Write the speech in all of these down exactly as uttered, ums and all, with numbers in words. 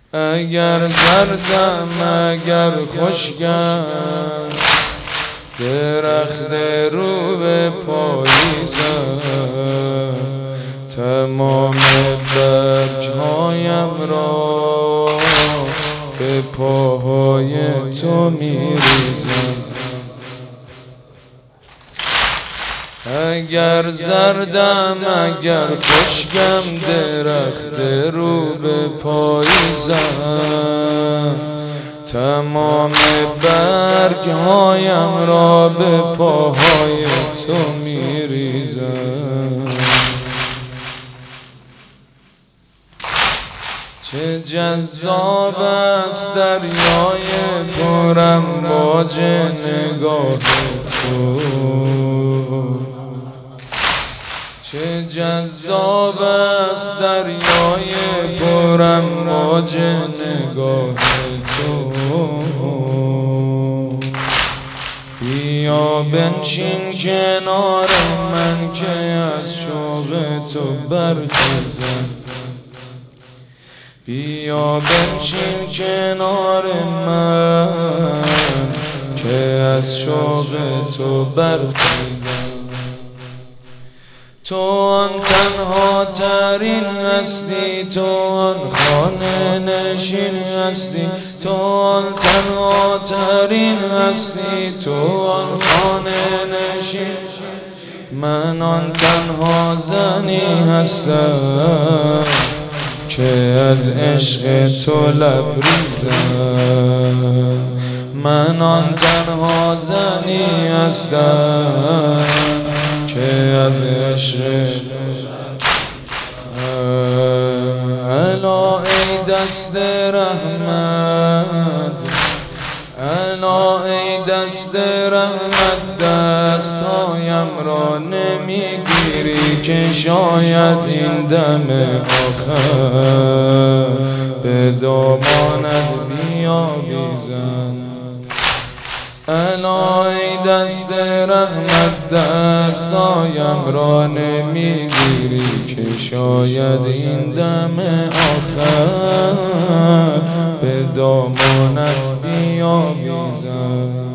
اگر زردم اگر خشکم، درخت رو به پاییزم، تمام برگ‌هایم را به پاهای تو میریزم. اگر زردم اگر خشکم، درخت رو به پاییزم، تمام برگ‌هایم را به پاهای تو میریزم. چه جذاب است دریای پرامواج نگاه تو، چه جذاب است دریای پرامواج نگاه تو. بیا بنشین کنار من که از شوق تو برخیزم، بیا بنشین کنار من که از شوق تو برخیزم. تو آن تنها ترین هستی، تو آن خانه نشین هستی، تو آن تنها ترین هستی، تو آن خانه نشین. من آن تنها زنی هستم که از عشق تو لبریزم. من آن تنها زنی هستم که از عشق. الا ای دست رحمت، الا ای دست رحمت، دستهایم را نمیگیری که شاید این دم آخر به دامانت بیاویزم. الا ای دست رحمت، دستهایم را نمیگیری که شاید این دم آخر به دامانت بیاویزم.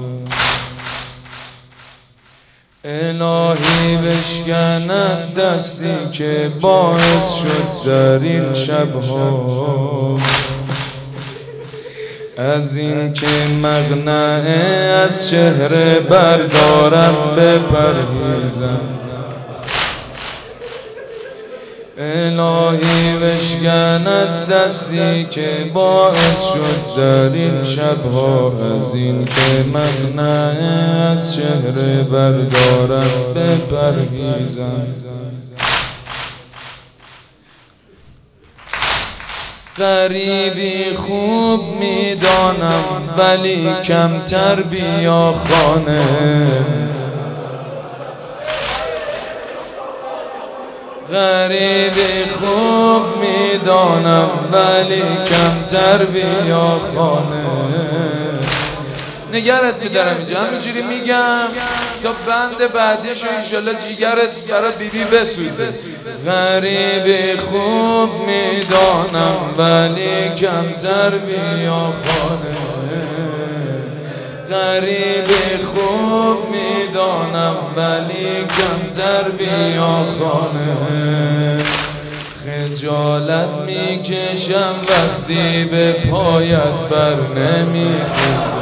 الهی بشکند دستی که باعث شد در این شبها از این که مقنعه از چهره بردارم بپرهیزم. الهی بشکند دستی که باعث شد در این شبها از این که مقنعه از چهره بردارم بپرهیزم. غریبی خوب میدانم ولی کمتر بیا خانه، غریبی خوب میدانم ولی کمتر بیا خانه. نگرت میدارم اینجا همینجوری میگم تا بند بعدیشو انشالله جیگرت برای بیبی بسوزه. غریبی خوب میدانم ولی کمتر بیا خانه، غریبی خوب میدانم ولی کمتر بیا خانه. خجالت میکشم وقتی به پایت بر نمیخیزم،